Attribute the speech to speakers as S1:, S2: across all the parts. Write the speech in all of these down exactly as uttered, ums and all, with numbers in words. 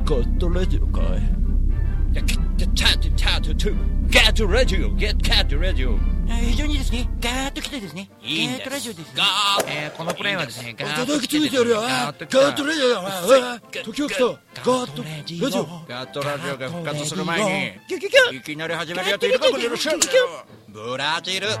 S1: ガットラジオかい。ガットラジオ、ゲットラジオ。
S2: 非常にですね、ガーッと来てですね、
S1: いいんです。
S2: ガーッとラジオですね。
S1: ガーッ、
S2: えー、このプレイはですね、ガーッと
S1: 叩きついてやるよ。ガットラジオだ。時を来た。ガットラジオ。ガットラジオが復活する前にいきなり始めるやついるかもしれません。ブラジル。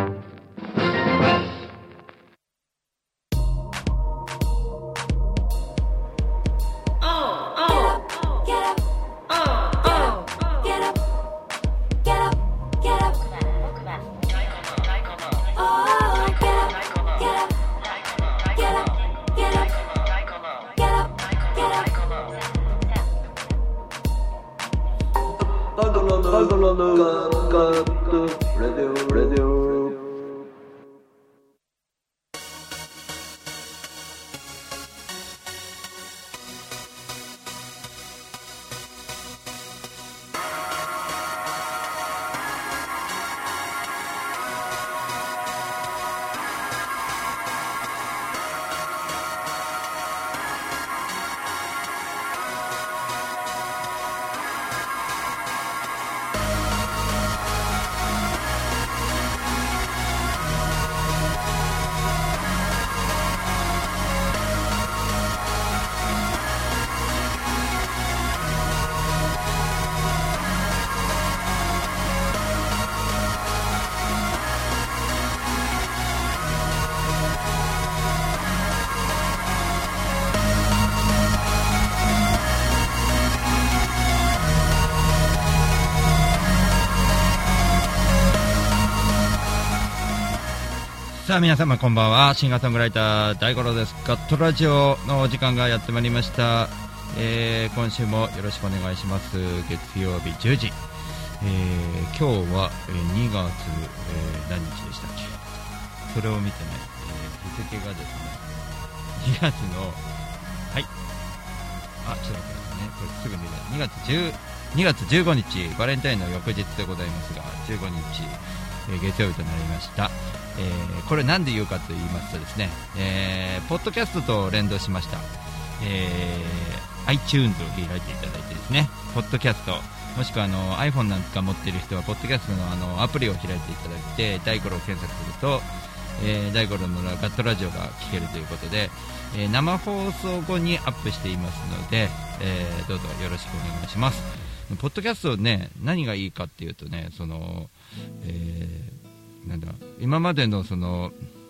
S3: さあ皆様こんばんは。シンガーソングライター大五郎です。ガットラジオのお時間がやってまいりました。えー、今週もよろしくお願いします。月曜日じゅうじ、えー、今日はにがつ、えー、何日でしたっけ。それを見てね、えー、日付がですねにがつのはいあちょっと待ってくださいね。これすぐ見れない。にがつじゅうにがつじゅうごにちバレンタインの翌日でございますが、じゅうごにち、えー、月曜日となりました。えー、これなんで言うかと言いますとですね、えー、ポッドキャストと連動しました、えー、iTunes を開いていただいてですね、ポッドキャストもしくはあの iPhone なんか持っている人はポッドキャスト の, あのアプリを開いていただいて大五郎を検索すると、えー、大五郎のガットラジオが聞けるということで、えー、生放送後にアップしていますので、えー、どうぞよろしくお願いします。ポッドキャストね、何がいいかっていうとね、その、えーなんだ今までのその、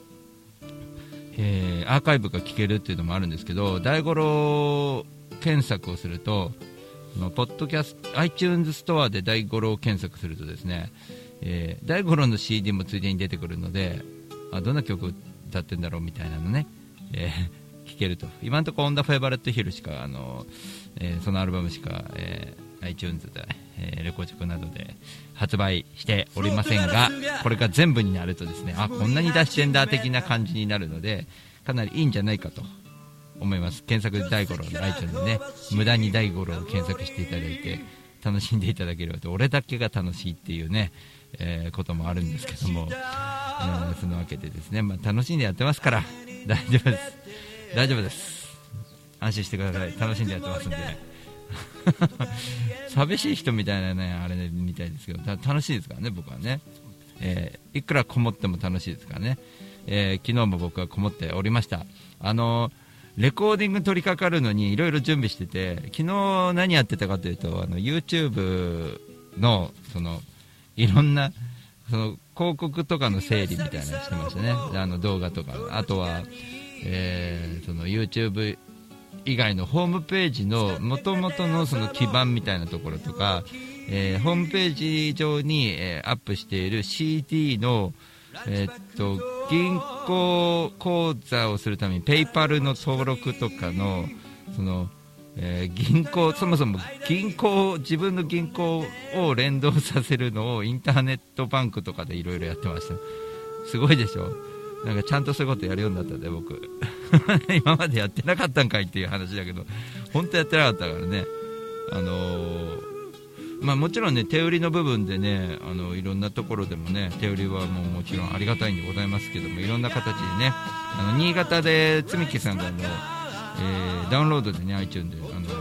S3: えー、アーカイブが聞けるっていうのもあるんですけど、大五郎検索をすると、ポッドキャスト iTunes ストアで大五郎検索するとですね、えー、大五郎の シーディー もついでに出てくるので、あどんな曲歌ってんだろうみたいなのね、えー、聞けると。今のところオンダフェイバレットヒルしかあの、えー、そのアルバムしか、えー、iTunes で、えー、レコチョクなどで発売しておりませんが、これが全部になるとですね、あこんなに出してんだ的な感じになるので、かなりいいんじゃないかと思います。検索大五郎の iTunes でね、無駄に大五郎を検索していただいて楽しんでいただければと。俺だけが楽しいっていうね、えー、こともあるんですけども、えー、そのわけでですね、まあ、楽しんでやってますから大丈夫です大丈夫です。安心してください。楽しんでやってますんでね寂しい人みたいなねあれみたいですけど、楽しいですからね僕はね、えー、いくらこもっても楽しいですからね、えー、昨日も僕はこもっておりました。あのレコーディング取り掛かるのにいろいろ準備してて、昨日何やってたかというと、あの YouTube のそのいろんなその広告とかの整理みたいなのしてましたね。あの動画とか、あとは、えー、その YouTube以外のホームページの元々のその基盤みたいなところとか、えー、ホームページ上に、えー、アップしている シーディー の、えー、っと銀行口座をするためにペイパルの登録とかのその、えー、銀行そもそも銀行自分の銀行を連動させるのをインターネットバンクとかでいろいろやってました。すごいでしょ。なんかちゃんとそういうことやるようになったんで僕今までやってなかったんかいっていう話だけど、本当やってなかったからね。あのーまあ、もちろんね手売りの部分でね、あのいろんなところでもね手売りはもうもちろんありがたいんでございますけども、いろんな形でね、あの新潟でつみきさんがあの、えー、ダウンロードでね iTunes であの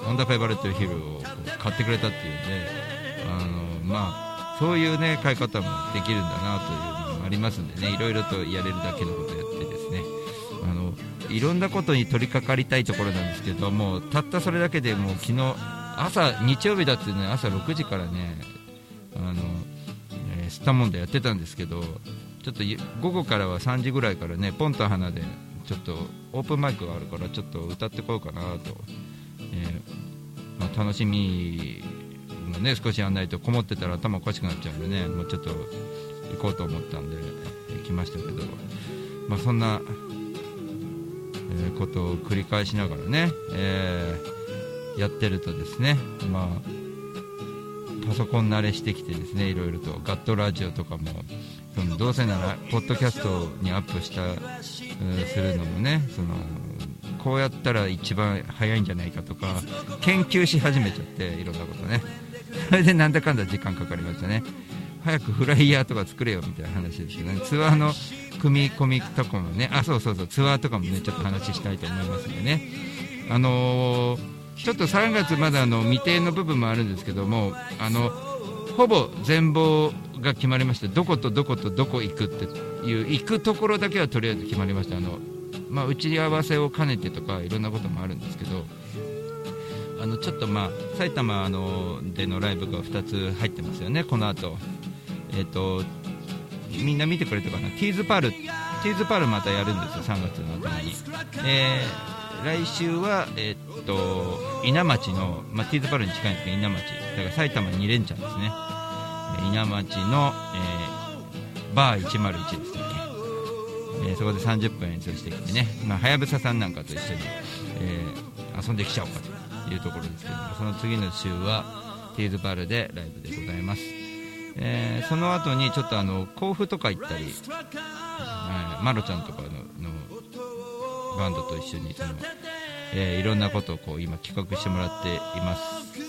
S3: ホンダフェイバレットヒルを買ってくれたっていうんで、あのまあそういうね買い方もできるんだなというのもありますんでね、いろいろとやれるだけのことをやってですね、あのいろんなことに取り掛かりたいところなんですけども、たったそれだけでもう昨日朝日曜日だってね、朝ろくじからねあの、えー、スタモンでやってたんですけど、ちょっと午後からはさんじぐらいからねポンと花でちょっとオープンマイクがあるからちょっと歌ってこようかなと、えーまあ、楽しみがね少しやんないとこもってたら頭おかしくなっちゃうんでね、もうちょっと行こうと思ったんで来ましたけど、まあ、そんな、えー、ことを繰り返しながらね、えー、やってるとですね、まあパソコン慣れしてきてですね、いろいろとガットラジオとかもそのどうせならポッドキャストにアップした、えー、するのもね、そのこうやったら一番早いんじゃないかとか研究し始めちゃって、いろんなことね、それでなんだかんだ時間かかりましたね。早くフライヤーとか作れよみたいな話ですけどね、ツアーの組み込みとかもね、あそうそうそうツアーとかもねちょっと話したいと思いますんでね、あのー、ちょっとさんがつまだあの未定の部分もあるんですけども、あのほぼ全貌が決まりまして、どことどことどこ行くっていう行くところだけはとりあえず決まりました。あの、まあ、打ち合わせを兼ねてとかいろんなこともあるんですけど、あのちょっとまあ埼玉あのでのライブがふたつ入ってますよね、この後、えーとみんな見てくれたかな、ティーズパールティーズパールまたやるんですよ、さんがつの頭に、えー、来週は、えー、と稲町の、まあ、ティーズパールに近いんですけど稲町だから埼玉に連チャンですね、稲町の、えー、バーいちまるいちですね、えー、そこでさんじゅっぷん演奏してきてね、まあ、はやぶささんなんかと一緒に、えー、遊んできちゃおうかというところですけども、その次の週はティーズパールでライブでございます。えー、その後にちょっとあの甲府とか行ったり、はい、マロちゃんとか の, のバンドと一緒にその、えー、いろんなことをこう今企画してもらっています。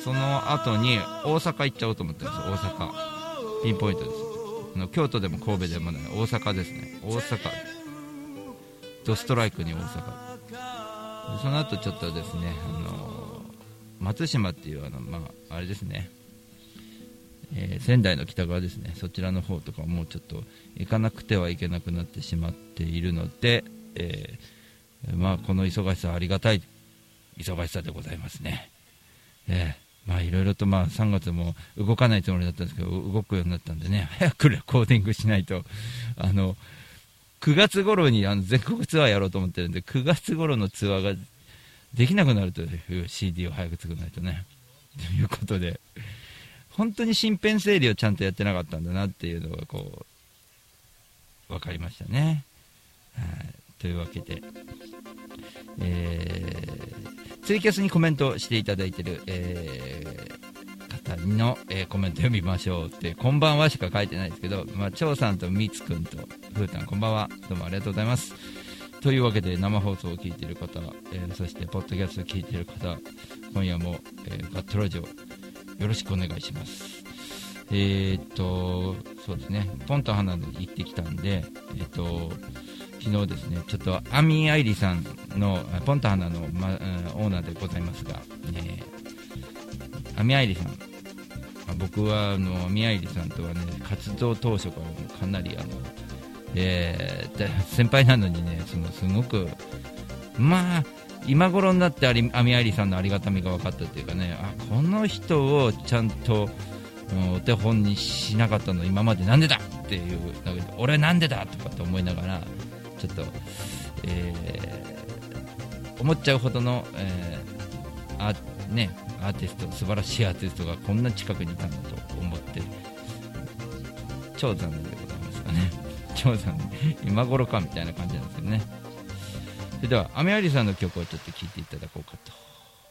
S3: その後に大阪行っちゃおうと思ってます。大阪ピンポイントです。あの京都でも神戸でもない大阪ですね。大阪ドストライクに大阪、その後ちょっとですね、あの松島っていうあの、まあ、あれですね、えー、仙台の北側ですね、そちらの方とかもうちょっと行かなくてはいけなくなってしまっているので、えーまあ、この忙しさはありがたい忙しさでございますね。えーまあ、いろいろとまあさんがつも動かないつもりだったんですけど動くようになったんでね、早くレコーディングしないと、あのくがつ頃にあの全国ツアーやろうと思ってるんで、くがつ頃のツアーができなくなるという シーディー を早く作らないとね、ということで本当に身辺整理をちゃんとやってなかったんだなっていうのがこう分かりましたね。はい、というわけで、えー、ツイキャスにコメントしていただいている、えー、方の、えー、コメント読みましょうって、こんばんはしか書いてないですけど、まあ、張さんとみつくんとふーたんこんばんは、どうもありがとうございます。というわけで生放送を聞いている方、えー、そしてポッドキャストを聞いている方、今夜も、えー、ガットラジオよろしくお願いします。えー、っとそうですね、ポンと花に行ってきたんで、えー、っと昨日ですね、ちょっとアミアイリさんのポンと花の、ま、オーナーでございますが、えー、アミアイリさん、まあ、僕はあのアミアイリさんとはね活動当初からもかなりあの、えー、先輩なのにね、そのすごくまあ今頃になってアミアイリさんのありがたみが分かったというかね、あこの人をちゃんとお手本にしなかったの今までなんでだっていう、俺なんでだとかって思いながらちょっと、えー、思っちゃうほどの、えーあね、アーティスト、素晴らしいアーティストがこんな近くにいたのと思って超残念でございますかね。超残念、今頃かみたいな感じなんですけどね。それではアミアイリさんの曲をちょっと聴いていただこうかと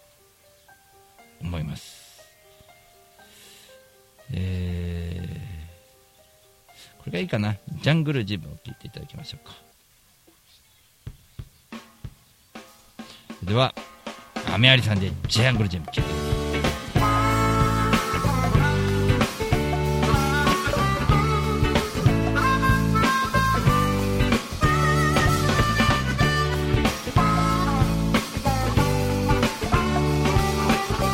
S3: 思います。えー、これがいいかな、ジャングルジムを聴いていただきましょうか。それではアミアイリさんでジャングルジム聴いてください。
S4: 「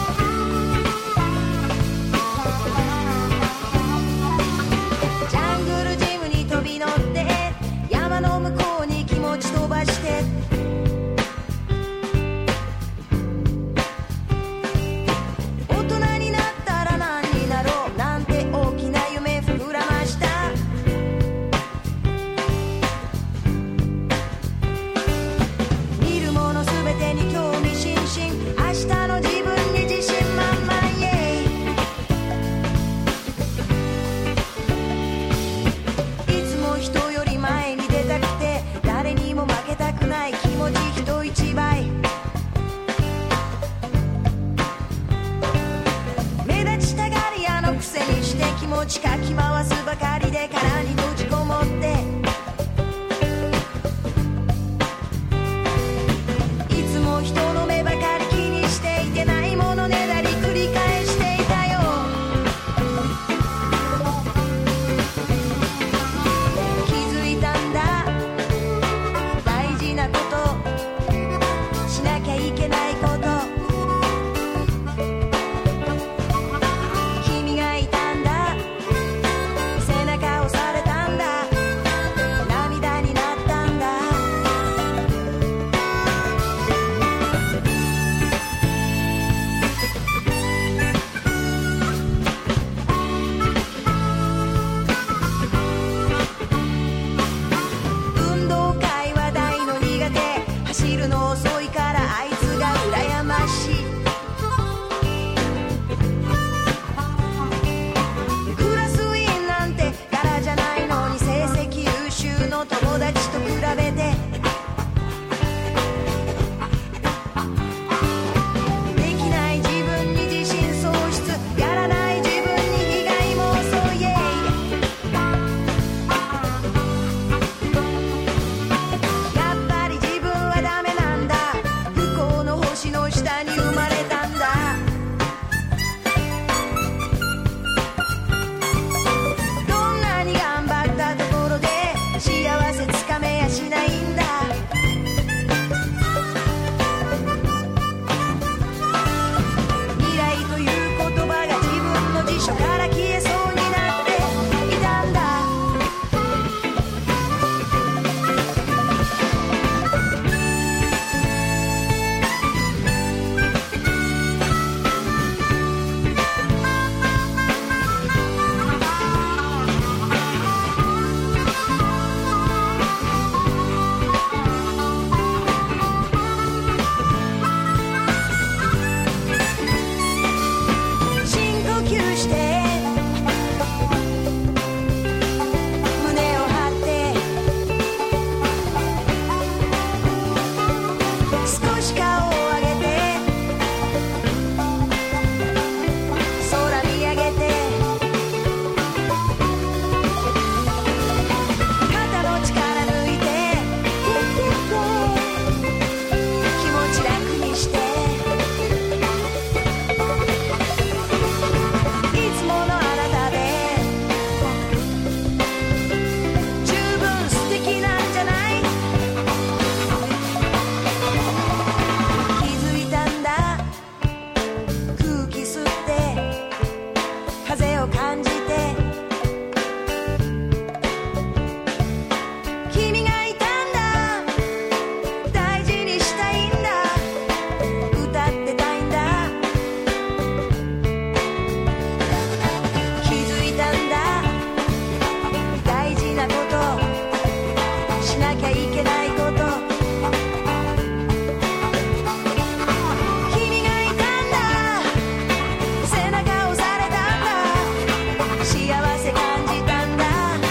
S4: 走るの遅いからあいつが羨ましい。クラスウィーンなんて柄じゃないのに成績優秀の友達と比べてできない自分に自信喪失、やらない自分に被害妄想、イエイ。やっぱり自分はダメなんだ、不幸の星の下に生まれたんだ。どんなに頑張ったところで幸せつかめやしないんだ。未来という言葉が自分の辞書から消えそうになっていたんだ。深呼吸して胸を張って少し顔を上げて空見上げて肩の力抜いて気持ち楽にしていつものあなたで十分素敵なんじゃない？気づいたんだ、空気吸って風を感じて君がいたんだ、大事にしたいんだ、歌ってたいんだ。気づいたんだ、大事なことしなきゃいけないこと。君がいたんだ、背中押されたんだ、幸せ感じたんだ。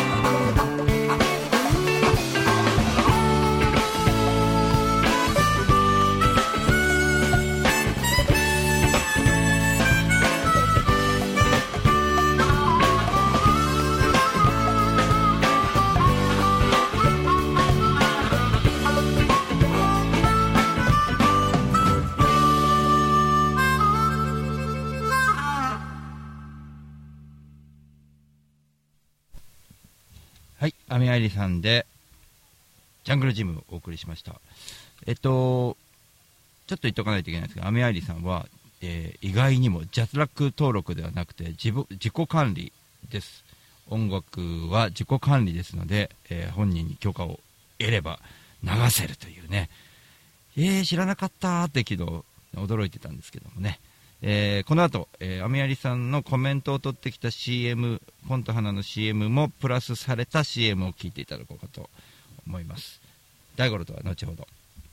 S3: はい、アミアイリさんでジャングルジムをお送りしました。えっとちょっと言っとかないといけないんですが、アミアイリさんは、えー意外にもジャスラック登録ではなくて自分自己管理です。音楽は自己管理ですので、えー本人に許可を得れば流せるというね、えー、知らなかったって昨日驚いてたんですけどもね、えーこの後、えー、アミアリさんのコメントを取ってきた シーエム、ポンと花の シーエム もプラスされた シーエム を聞いていただこうかと思います。大五郎とは後ほど。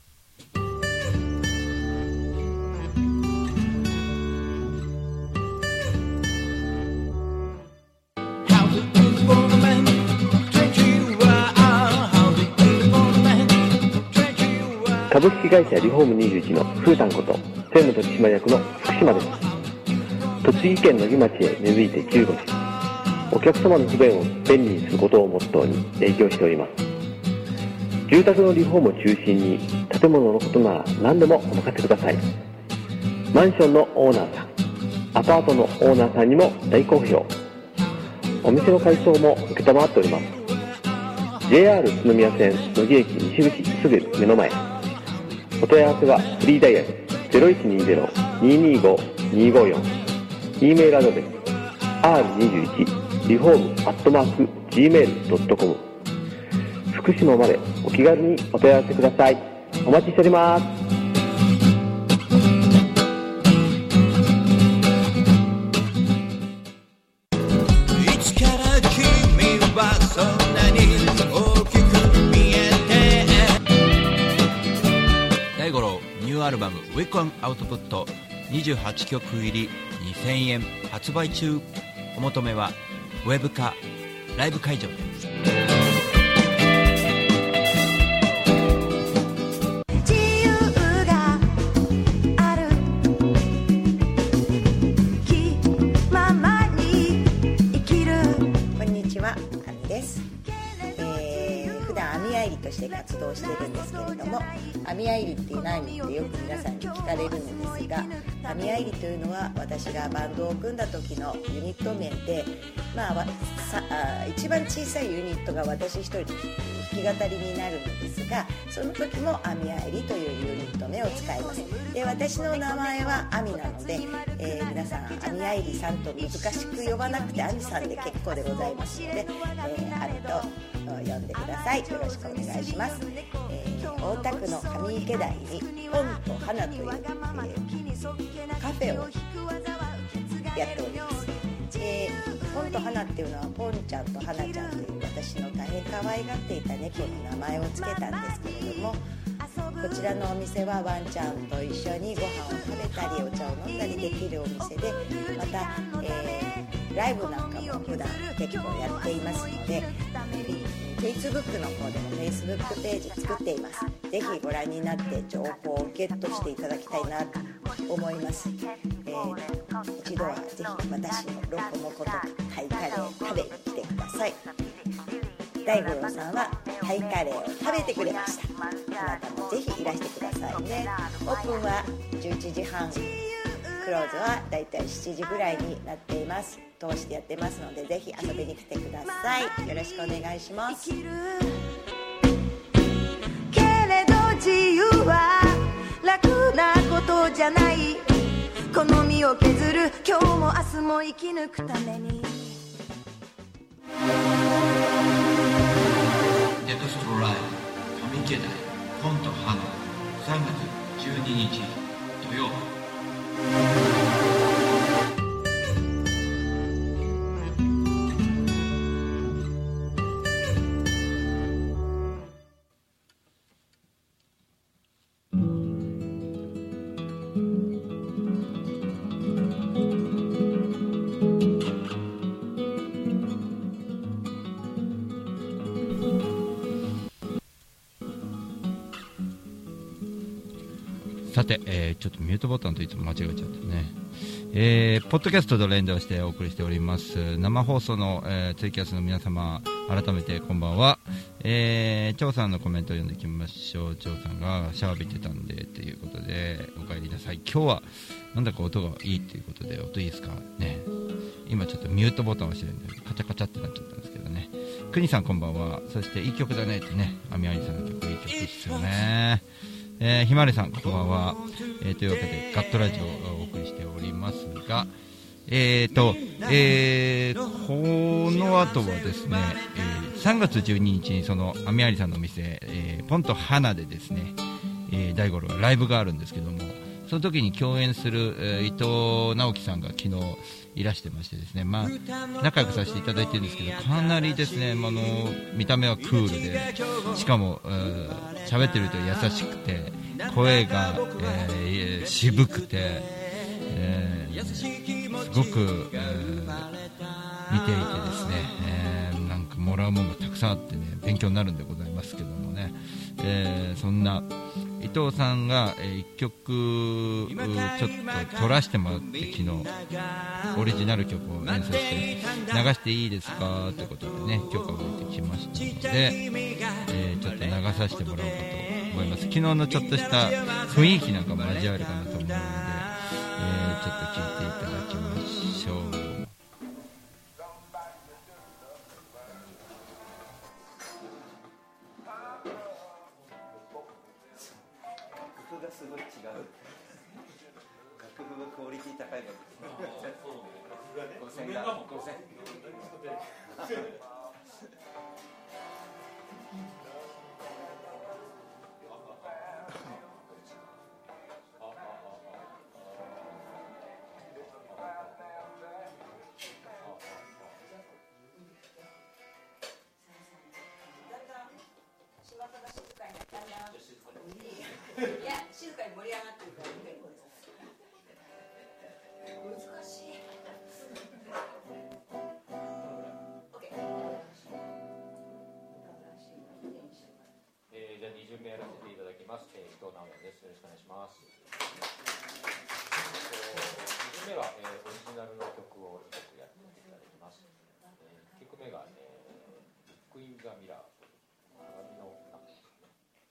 S5: 株式会社リフォームにじゅういちのふうたんこと専務取締役の福島です。栃木県野木町へ根付いてじゅうごねん、お客様の不便を便利にすることをモットーに営業しております。住宅のリフォームを中心に建物のことなら何でもお任せください。マンションのオーナーさん、アパートのオーナーさんにも大好評。お店の改装も承っております。 ジェイアール 宇都宮線野木駅西口すぐ目の前。お問い合わせはフリーダイヤル ゼロいちにゼロ にーにーご にーごよん、 E メールアドレス アールにじゅういち リフォーム アットマーク ジーメール ドットコム。 福島までお気軽にお問い合わせください。お待ちしております。
S1: ューアルバム「ウィコンアウトプット」にじゅうはちきょく入りにせんえん発売中。お求めはウェブかライブ会場で。
S4: 自由がある気ままに生きる。こんにちは、あみです。えー、普段網あいりとして活動してるんですけれども、網あいりって何ってよく皆さんに聞かれるのですが、網あいりというのは私がバンドを組んだ時のユニット名で、まあ、さあ一番小さいユニットが私一人で弾き語りになるのですが、その時も網あいりというユニット名を使います。で、私の名前はアミなので、えー、皆さん網あいりさんと難しく呼ばなくてアミさんで結構でございますので、えー、アミと呼んでください。よろしくお願いします。えー、大田区の上池台にポンと花という、えー、カフェをやっております。えー、ポンと花っていうのはポンちゃんと花ちゃんという私の大変可愛がっていた猫に名前を付けたんですけれども、こちらのお店はワンちゃんと一緒にご飯を食べたりお茶を飲んだりできるお店で、また、えー、ライブなんかも普段結構やっていますので、Facebook の方でも Facebook ページ作っています。ぜひご覧になって情報をゲットしていただきたいなと思います。えー、一度はぜひ私のロコモコとタイカレー食べに来てください。大五郎さんはタイカレーを食べてくれました。あなたもぜひいらしてくださいね。オープンはじゅういちじはん、クローズはだいたいしちじぐらいになっています。通してやってますので、ぜひ遊びに来てください。よろしくお願いします。けれど自由は楽なことじゃない。この身を削る今日も明日も生き抜くために。
S3: デトストライブ上池台ポンと花さんがつじゅうににち土曜。さて、えー、ちょっとミュートボタンといつも間違えちゃったね。えー、ポッドキャストと連動してお送りしております生放送の、えー、ツイキャスの皆様、改めてこんばんは。えー、張さんのコメントを読んでいきましょう。張さんがシャワー浴びてたんでということで、お帰りなさい。今日はなんだか音がいいということで、音いいですかね。今ちょっとミュートボタンを押してるんでカチャカチャってなっちゃったんですけどね。くにさんこんばんは。そしていい曲だねってね、あみありさんの曲いい曲ですよね。えー、ひまわりさんこんばんは。えー、というわけでガットラジオをお送りしておりますが、えーと、えー、この後はですね、えー、さんがつじゅうににちにそのあみありさんのお店、えー、ポンと花でですね、えー、大五郎ライブがあるんですけども、その時に共演する、えー、伊藤直樹さんが昨日いらしてましてですね、まあ、仲良くさせていただいてるんですけど、かなりですね、あの見た目はクールで、しかも喋ってると優しくて、声が、えー、渋くて、えー、すごく、えー、見ていてですね、えー、なんかもらうものがたくさんあってね、勉強になるんでございますけどもね、えー、そんな伊藤さんが、えー、いっきょくちょっと撮らせてもらって、昨日オリジナル曲を演奏して流していいですかということでね、許可を得てきましたので、えー、ちょっと流させてもらおうかと思います。昨日のちょっとした雰囲気なんかも交わるかなと思うので、えー、ちょっと聴いていただきましょう。
S1: すごい違う。楽譜がクオリティ高いのです。ごせんがごせん。
S4: いや、静かにり盛り上がってるからね、これ難しい。
S6: えー、じゃあに巡目やらせていただきます。えー、伊藤直哉です。よろしくお願いします。に巡目は、えー、オリジナルの曲をいっきょくやっていただきます。えー、いっきょくめが、えー、ブックインザミラーという鏡の中ですね。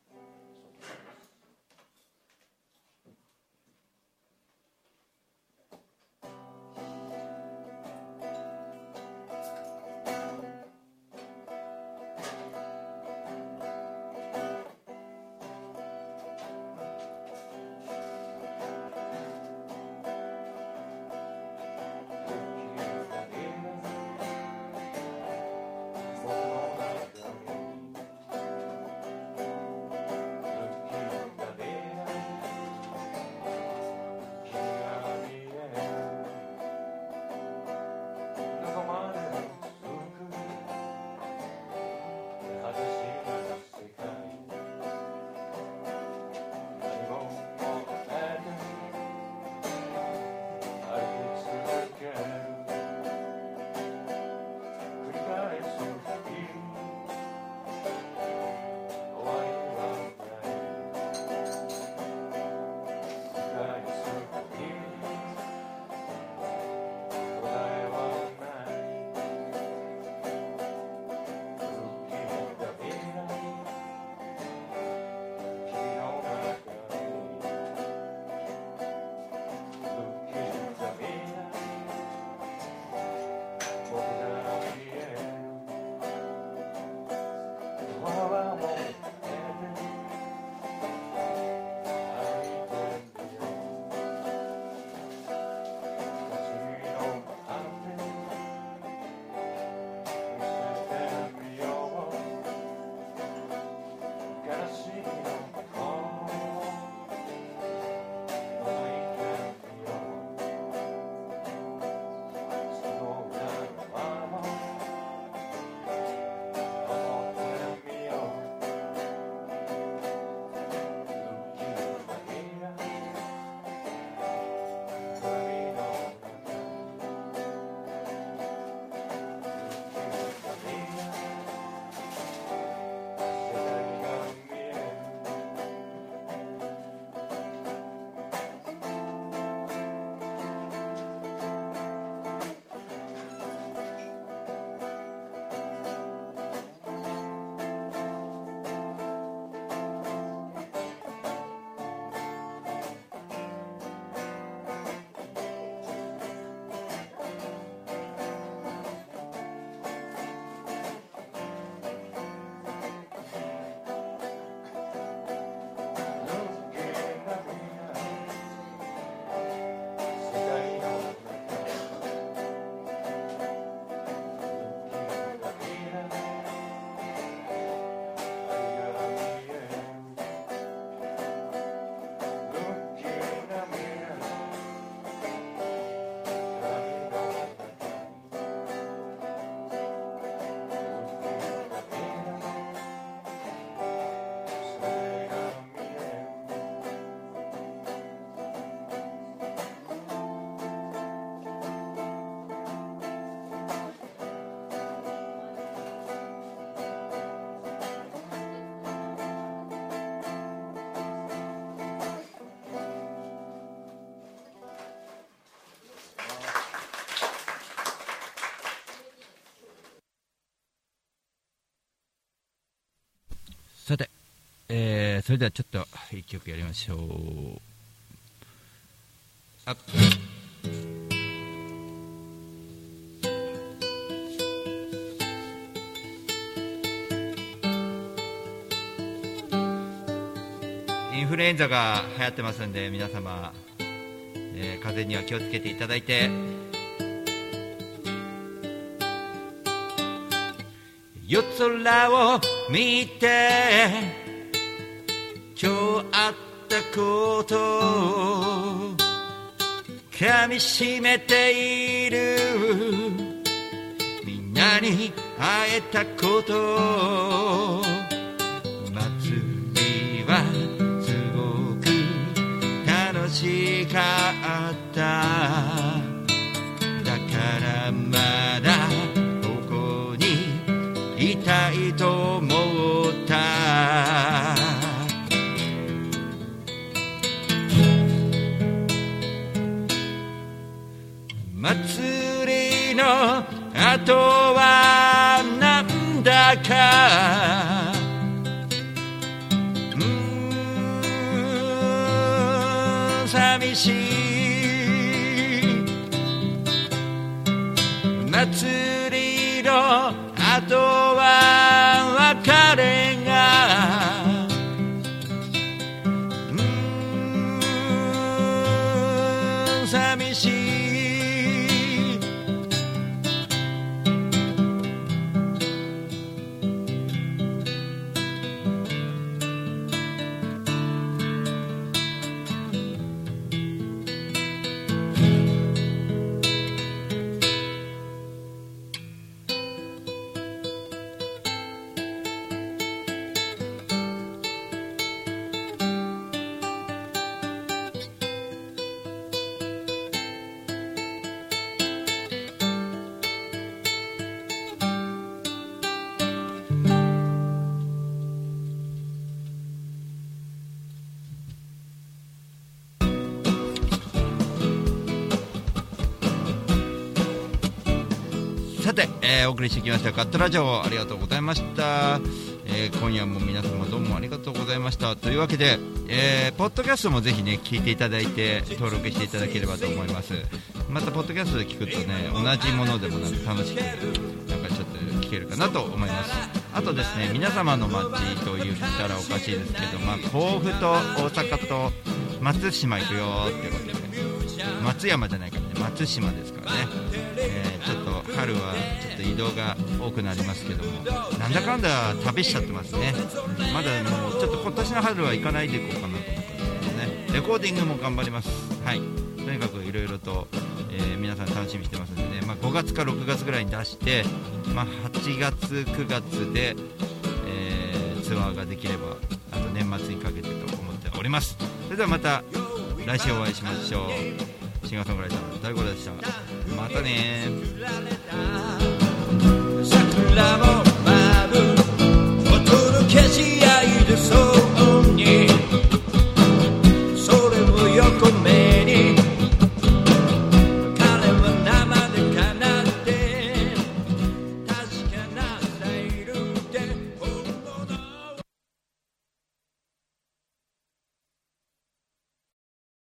S3: さて、えー、それではちょっと一曲やりましょう。あインフルエンザが流行ってますんで、皆様、えー、風邪には気をつけていただいて、夜空を見て今日あったことを噛みしめている、みんなに会えたことを、祭りはすごくかっただからまだここにいたいと思った祭りの後はなんだかうーん寂しい祭りの後は別れがうーん寂しいさて、えー、お送りしてきましたカットラジオありがとうございました、えー、今夜も皆様どうもありがとうございましたというわけで、えー、ポッドキャストもぜひね聞いていただいて登録していただければと思います。またポッドキャストで聞くとね同じものでもなんか楽しくなんかちょっと聞けるかなと思います。あとですね皆様の街と言ったらおかしいですけど、まあ、甲府と大阪と松島行くよってことで、ね、松山じゃないからね松島ですからね、えー、ちょっと春はちょっと移動が多くなりますけどもなんだかんだ旅しちゃってますね。まだもうちょっと今年の春は行かないでいこうかなと思ってますね。レコーディングも頑張ります。はい、とにかくいろいろと、えー、皆さん楽しみにしてますんでね、まあ、ごがつかろくがつぐらいに出して、まあ、はちがつくがつで、えー、ツアーができればあと年末にかけてと思っております。それではまた来週お会いしましょう。シンガーソングライターの大五郎でした。またねー。